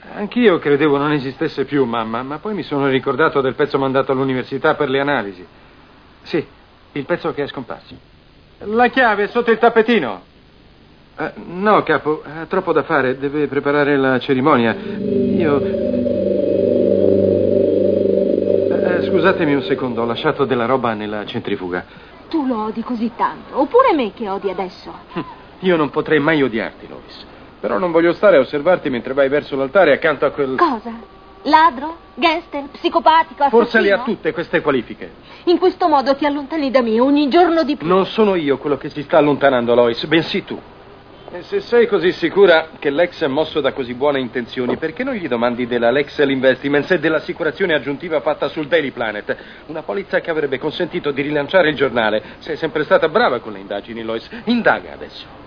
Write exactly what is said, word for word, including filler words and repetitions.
Anch'io credevo non esistesse più, mamma, ma poi mi sono ricordato del pezzo mandato all'università per le analisi. Sì, il pezzo che è scomparso. La chiave è sotto il tappetino. Uh, no, capo, ha troppo da fare, deve preparare la cerimonia. Io... Uh, scusatemi un secondo, ho lasciato della roba nella centrifuga. Tu lo odi così tanto, oppure me che odi adesso? Io non potrei mai odiarti, Lois. Però non voglio stare a osservarti mentre vai verso l'altare accanto a quel... Cosa? Ladro? Gangster? Psicopatico? Assassino? Forse le ha tutte queste qualifiche. In questo modo ti allontani da me ogni giorno di più. Non sono io quello che si sta allontanando, Lois, bensì tu. E se sei così sicura che l'ex è mosso da così buone intenzioni, perché non gli domandi della Lexel Investments e dell'assicurazione aggiuntiva fatta sul Daily Planet? Una polizza che avrebbe consentito di rilanciare il giornale. Sei sempre stata brava con le indagini, Lois. Indaga adesso.